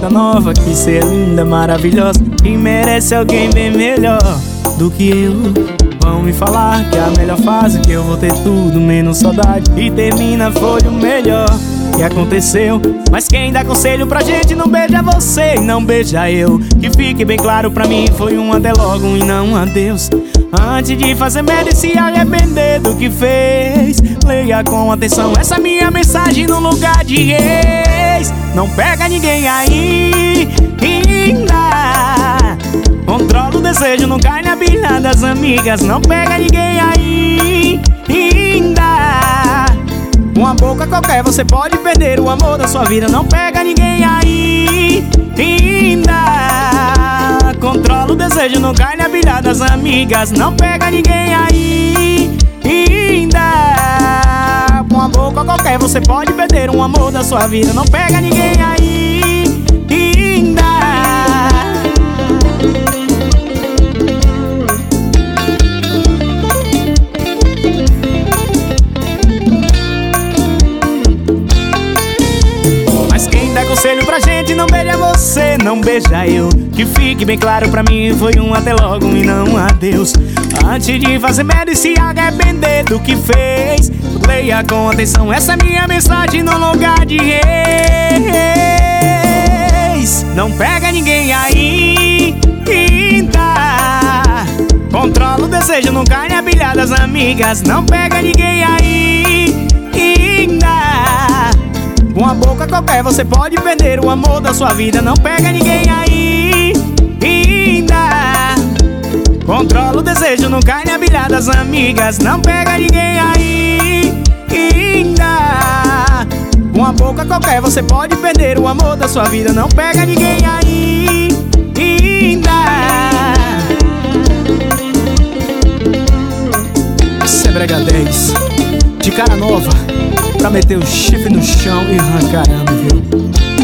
boca nova, que cê é linda, maravilhosa e merece alguém bem melhor do que eu. Vão me falar que é a melhor fase, que eu vou ter tudo menos saudade, e termina foi o melhor que aconteceu. Mas quem dá conselho pra gente não beija você e não beija eu. Que fique bem claro pra mim, foi um até logo e não um adeus. Antes de fazer merda e se arrepender do que fez, leia com atenção essa minha mensagem no lugar de reis. Não pega ninguém aí, ainda controla o desejo, não cai na bilha das amigas. Não pega ninguém aí, ainda uma boca qualquer você pode perder o amor da sua vida. Não pega ninguém aí, ainda controla o desejo, não cai na bilha das amigas. Não pega ninguém aí, ainda uma boca qualquer você pode perder um amor da sua vida. Não pega ninguém aí, ainda. Conselho pra gente não beija você, não beija eu. Que fique bem claro pra mim, foi um até logo e não um adeus. Antes de fazer merda e se arrepender do que fez, leia com atenção essa minha mensagem no lugar de reis. Não pega ninguém aí, ainda controla o desejo, não cai na bilha das amigas. Não pega ninguém aí, ainda uma boca qualquer você pode perder o amor da sua vida. Não pega ninguém aí, ainda controla o desejo, não cai na bilha das amigas. Não pega ninguém aí, ainda uma boca qualquer você pode perder o amor da sua vida. Não pega ninguém aí, ainda. Isso é Brega 10, de cara nova, pra meter o chifre no chão e arrancar, viu?